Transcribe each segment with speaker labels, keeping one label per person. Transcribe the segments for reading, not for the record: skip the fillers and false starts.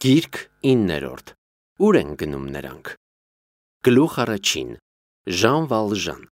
Speaker 1: Գիրք 9-րդ. Ուր են գնում նրանք։ Գլուխ առաջին. Ժան Վալժան։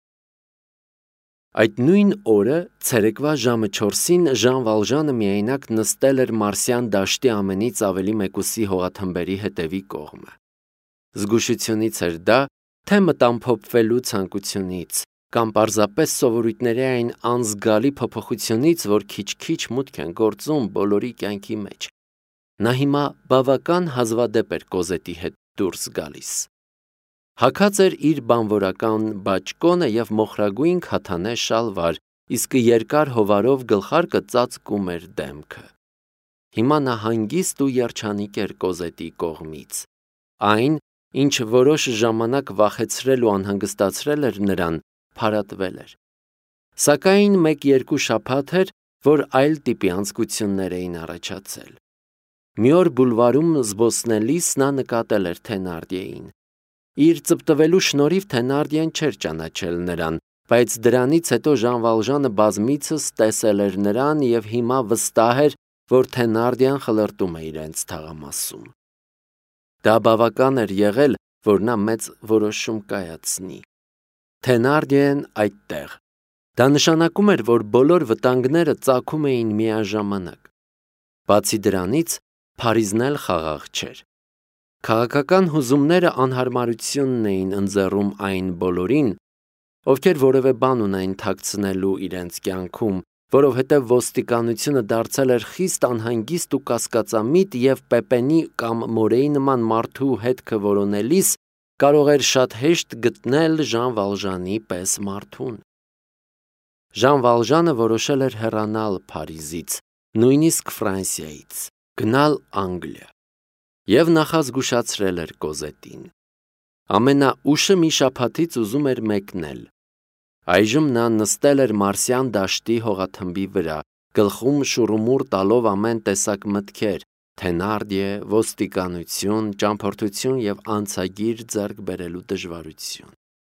Speaker 1: Այդ նույն օրը ցերեկվա ժամը 4-ին Ժան Վալժանը միայնակ նստել էր Մարսյան դաշտի ամենից ավելի մեկուսի հողաթմբերի հետևի կողմը։ Զգուշությունից էր դա, թե մտամփոփվելու ցանկությունից, կամ պարզապես սովորույթների այն անզգալի փոփոխությունից, որ քիչ-քիչ մուտք են գործում բոլորի կյանքի մեջ։ Նա հիմա բավական հազվադեպ էր Կոզետի հետ դուրս գալիս։ Հագած էր իր բանվորական բաճկոնը և մոխրագույն քաթանե շալվար, իսկ երկար հովարով գլխարկը ծածկում էր դեմքը։ Հիմա նա հանգիստ ու երջանիկ էր Կոզետի կողմից։ Այն, ինչ որոշ ժամանակ վախեցրել ու անհանգստացրել էր նրան, փարատվել էր։ Սակայն 1-2 շաբաթ էր, որ այլ տիպի անձկություններ էին առաջացել։ Մի օր բուլվարում զբոսնելիս նա նկատել էր Թենարդիեին։ Իր ծպտվելու շնորհիվ Թենարդիեն չէր ճանաչել նրան, բայց դրանից հետո Ժան Վալժանը բազմիցս տեսել էր նրան և հիմա վստահ էր, որ Թենարդիեն խլրտում է իրենց թաղամասում։ Դա բավական էր եղել, որ նա մեծ որոշում կայացնի։ Թենարդիեն այդտեղ։ Դա նշանակում էր, որ բոլոր վտանգները ծագում էին միաժամանակ։ Բացի դրանից, Փարիզն էլ խաղաղ չէր։ Քաղաքական հուզումները անհարմարությունն էին ընձեռում այն բոլորին, ովքեր որևէ բան ունեն թաքցնելու իրենց կյանքում, որովհետև ոստիկանությունը դարձել էր խիստ անհանգիստ ու կասկածամիտ և Պեպենի կամ Մորեի նման մարդու հետքը որոնելիս կարող էր շատ հեշտ գտնել Ժան Վալժանի պես մարդուն։ Ժան Վալժանը որոշել էր հեռանալ Փարիզից, նույնիսկ Ֆրանսիայից, գնալ Անգլիա և նախազգուշացրել էր Կոզետին։ Ամենաուշը մի շաբաթից ուզում էր մեկնել։ Այժմ նա նստել էր Մարսյան դաշտի հողաթմբի վրա, գլխում շուռումուռ տալով ամեն տեսակ մտքեր, Թենարդիե, ոստիկանություն, ճամփորդություն և անցագիր ձեռք բերելու դժվարություն։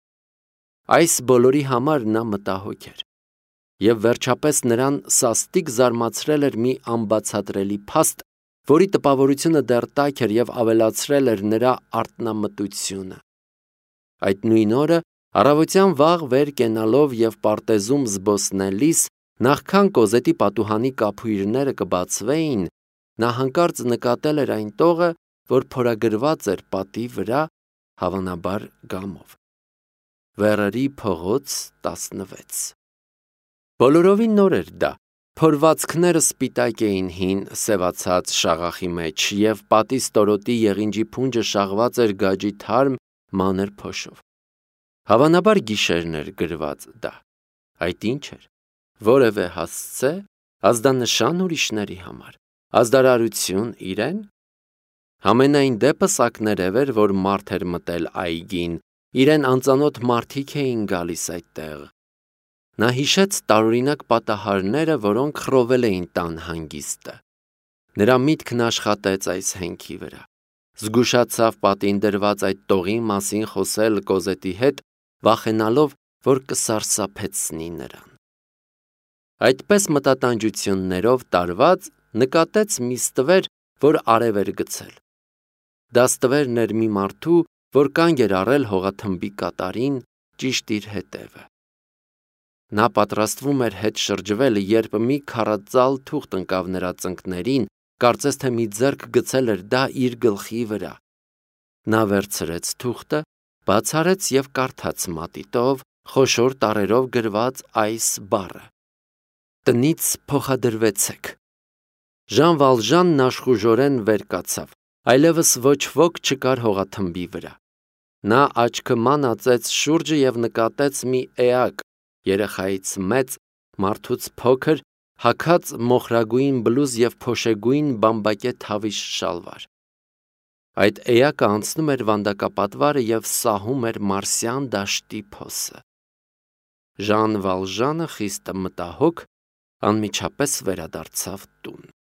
Speaker 1: Այս բոլորի համար նա մտահոգ էր։ Եվ վերջապես նրան սաստիկ զարմացրել էր մի անբացատրելի փաստ, որի տպավորությունը դեռ տաք էր և ավելացրել էր նրա արթնամտությունը։ Այդ նույն օրը, առավոտյան վաղ վեր կենալով և պարտեզում զբոսնելիս, նախքան Կոզետի պատուհանի կափույրները կբացվեին, նա հանկարծ նկատել էր այն տողը, որ փորագրված էր պատի վրա, հավանաբար գամով։ Վերերի փողոց 16։ Բոլորովին նոր էր դա։ Փորվածքները սպիտակ էին հին սևացած շաղախի մեջ, և պատի ստորոտի եղինջի փունջը շաղված էր գաջի թարմ, մանր փոշով։ Հավանաբար գիշերն էր գրված դա։ Այդ ի՞նչ էր։ Որևէ հասցե, ազդանշան ուրիշների համար, ազդարարություն իրեն։ Համենայն դեպս ակներև էր, որ մարդ էր մտել այգին, իրեն անծանոթ մարդիկ էին գալիս այդտեղ։ Նա հիշեց տարօրինակ պատահարները, որոնք խռովել էին տան հանգիստը։ Նրա միտքն աշխատեց այս հենքի վրա։ Զգուշացավ պատին դրված այդ տողի մասին խոսել Կոզետի հետ, վախենալով, որ կսարսափեցնի նրան։ Այդպես մտատանջություններով տարված նկատեց մի ստվեր, որ արև էր գցել։ Դա ստվերն էր մի մարդու, որ կանգ էր առել հողաթմբի կատարին, ճիշտ իր հետևը։ Նա պատրաստվում էր հետ շրջվել, երբ մի քարածալ թուղթ ընկավ նրա ծնկներին, կարծես թե մի ձեռք գցել էր դա իր գլխի վրա։ Նա վերցրեց թուղթը, բաց արեց և կարդաց մատիտով, խոշոր տառերով գրված այս բառը. «Տնից փոխադրվեցեք»։ Ժան Վալժանն աշխուժորեն վեր կացավ, այլևս ոչ ոք չկար հողաթմբի վրա։ Նա աչքը ման ածեց շուրջը և նկատեց մի էակ, երեխայից մեծ, մարդուց փոքր, հագած մոխրագույն բլուզ և փոշեգույն բամբակե թավիշ շալվար։ Այդ էակը անցնում էր վանդակապատվարը և սահում էր Մարսյան դաշտի փոսը։ Ժան Վալժանը խիստ մտահոգ անմիջապես վերադարձավ տուն։